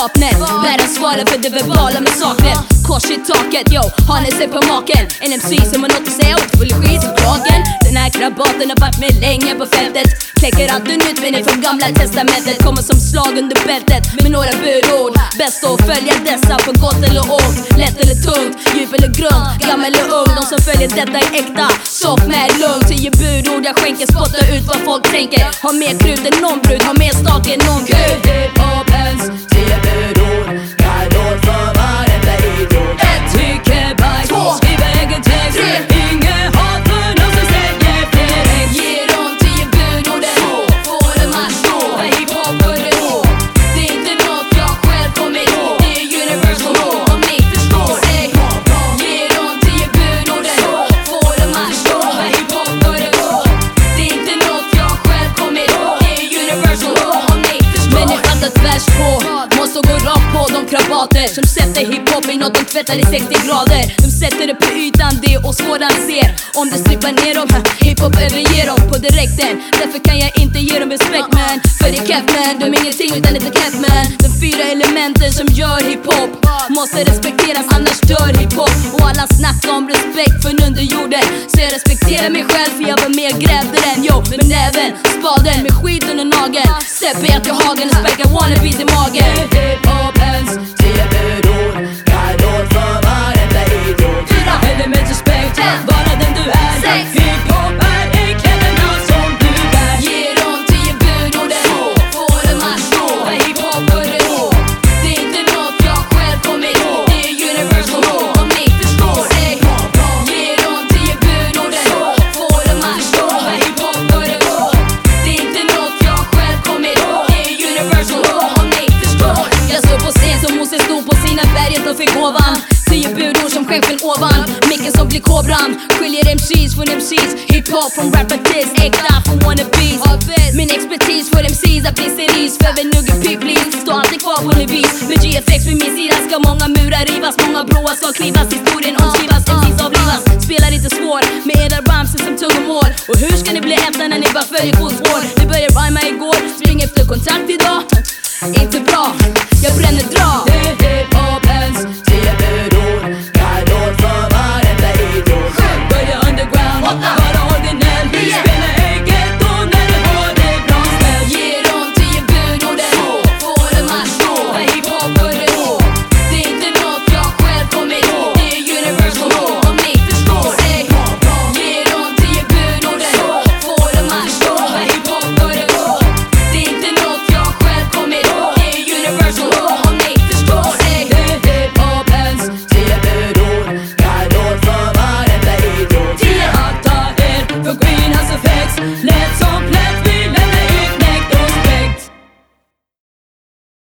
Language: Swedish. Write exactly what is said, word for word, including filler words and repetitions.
vapnet, bär ansvaret för det verbala med saknet. Kors i taket, yo, har ni sig på maken? En M C som har något att säga och full skit i kragen. Den här krabaten har varit med länge på fältet. Kläcker alltid ut med från gamla testamentet. Kommer som slag under bältet med några budord. Bäst att följa dessa på gott eller ont, lätt eller tungt, djup eller grund, gammal eller ung. De som följer detta är äkta, soft med lugn. Tio budord jag skänker, spotta ut vad folk tänker. Har mer krut än någon brud, har mer stak än någon gud. Hiphopens tio budord, kan låt för varenda idiot. Ett, mycket bajs. Två, skriver egen text. Tre, inget hat för någon som säger fel. ge dem tio budorden, får dem att stå. Hiphop för det då. Det är inte något jag själv kommit på, det är universal law, om ni förstår det. Ge dem tio budorden, får dem att stå. Hiphop för det då. Det är inte något jag själv kommit på, det är universal law, om ni förstår. Men ni fattar tvärs på, måste gå rakt på de krabater som sätter hiphop i något de tvättar i sextio grader. De sätter det på ytan, det är och skådan ser. Om du strippar ner dem, hiphop överger dem på direkten. Därför kan jag inte ge dem respekt man. För det är Catman, de är ingenting utan lite Catman. De fyra elementen som gör hiphop måste respekteras, annars dör hiphop. Och alla snackar om respekt för underjorden, så jag respekterar mig själv för jag var mer grävde den. Jo, med näven, spaden, med skit under nageln. Stepper jag till hagen och späckar wannabes i magen. Hiphopens tio budord, kan låt för varenda idiot. Fyra element respekt, vara den du är. Sex. Hiphop är i kläderna som du bär. Ge dem tio budorden, får dem att stå. Hiphop för det då. Det är inte något jag själv kommit på, det är universal law, om ni förstår det. Ge dem tio budorden, får dem att stå. Hiphop för det då. Det är inte något jag själv kommit på, det är universal law, om ni förstår. Jag står på scen som Moses stod på sina berget och fick gåvan. Tio budord som chefen ovan, micken som blir kobran. Skiljer M Cs från M Cs, hiphop från rappartist, äkta från wannabes. Min expertis får M Cs att bli seris, för en nugget pipplis står alltid kvar på en vis. Med G F X vid min sida ska många murar rivas, många broar ska klivas, historien omskrivas, M Cs avlivas. Spelar inte svår med era rhymes som tungomål. Och hur ska ni bli äta när ni bara följer fotspår? Ni började rhyma igår, spring efter kontakt i